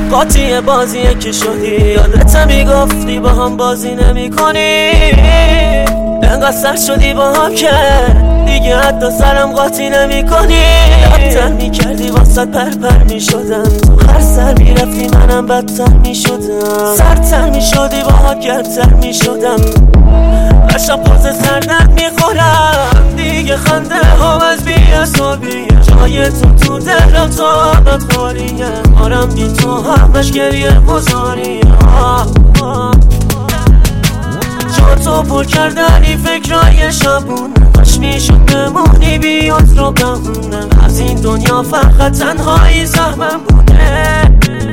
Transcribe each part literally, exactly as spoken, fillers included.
قاطی بازیه که شدی، یادت میگفتی با هم بازی نمی کنی. انقدر سر شدی با هم که دیگه حتی سرم قاطی نمی کنی. بدتر می کردی واسه پر پر می شدم، هر سر می رفتی منم بدتر می شدم. سرتر می شدی با ها گرمتر می شدم، هر شب باز سردرد می خورم. دیگه خنده هم از بی حسابیه، جای تو تو دلم تا ابد خالیه. آرم بی تو همش گریه گذاریه. جا تو پر کردنی فکرهای شبونه، باش میشد بمونی بیاد رو بمونم. از این دنیا فقط تنهایی زحمم بوده.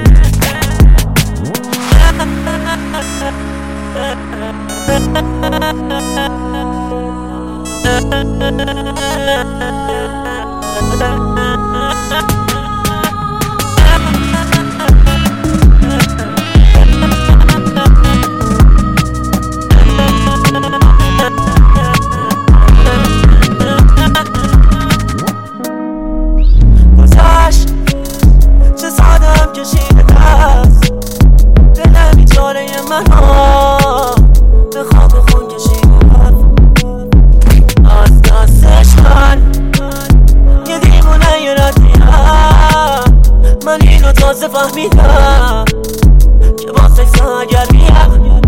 گذشت چه سادم کشیده دست، دلم بیچاره من ها به خواب خون کشیده از دستش. من یه دیوونه یه ردیم، من اینو تازه فهمیدم که با سکس اگر بیم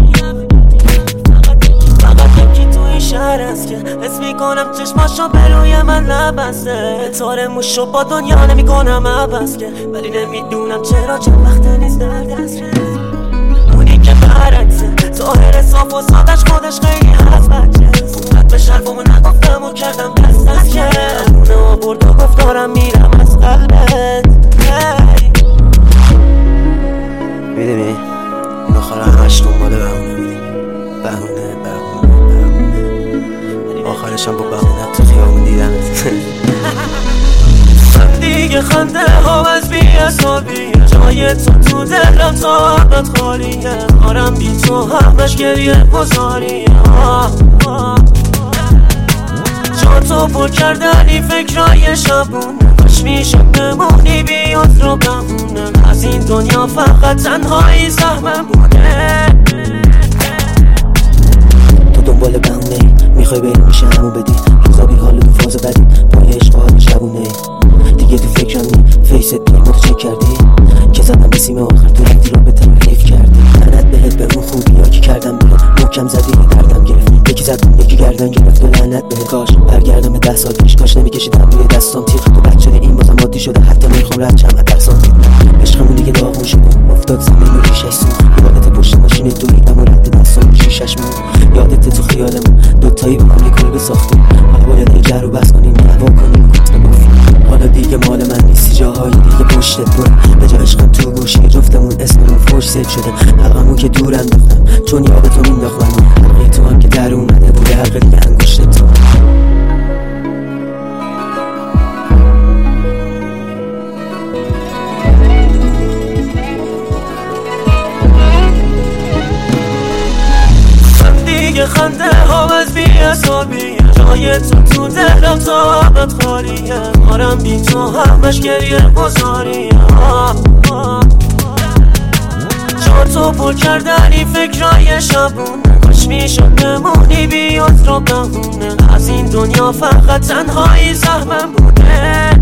فقط یکی تو این شهر است که حس میکنم چشماشو به روی من نبسته. تاره موشو با دنیا نمیکنم عبس که، ولی نمیدونم چرا چند وقت نیست در دست. اونی که برعکسه ظاهر صاف و سادش خودش خیلی هست بچه. فونت به شرفمو نگفتم و کردم دست دست که اونه آورد و گفت دارم میرم از قلبت. میدونی این آخر همش دنباله بهونه میدیم، بهونه بهونه بهونه، آخرشم با بهونه تو خیابون دیدمت. دیگه خنده هم از بی حسابیه، جای تو تو دلم تا ابد خالیه. آرم بی تو همش گریه گذاریه. جا تو پر کردنی فکرهای شبونه، باش میشد بمونی بیاد رو بمونم. از این دنیا فقط تنهایی زحمم بوده. تو دنبال بهونه میخوای بریم میشه همو بدی، روزا بی حال تو فاز بدی، پای عشق حال شبونه. دیگه تو فکرم نی فیست بیر ما چک کردی که زدم به سیم آخر، تو رفتی را به تنریف کردی. لعنت بهت به اون خوبی ها که کردم بیرون، محکم زدی دردم گرفت، یکی زد یکی گردن گرفت. و لعنت بهت کاش برگردم به ده سال پیش، کاش نمیکشیدم روی دستام تیغ. تو بد شده این بازم عادی شده، حتی میخوام رد شم درسام. عشقمون دیگه داغون شده، افتاد زمین و ریشش سو. یادت پشت ماشین دویدم و رد دستام شیشش مون. یادت تو خیالمون دوتایی با هم یه کلبه ساختیم، حالا باید یه جر رو بس کنیم دعوا کنیم. حالا دیگه مال من نیستی، جاهای دیگه پشتت برم. به جا عشقم تو گوشی جفتمون اسممون فوش زد شده. حلقمون که دور انداختم چون یاد تو مینداخت منو، حلقه تو هم که در اومده بود حلقه دیگه انگشت تو. دیگه خنده هم از بی حسابیه، جای تو تو دلم تا ابد خالیه. آرم بی تو همش گریه گذاریه. جا تو پر کردنی فکرهای شبونه، کاش میشد بمونی بیاد رو بمونه. از این دنیا فقط تنهایی زحمم بوده.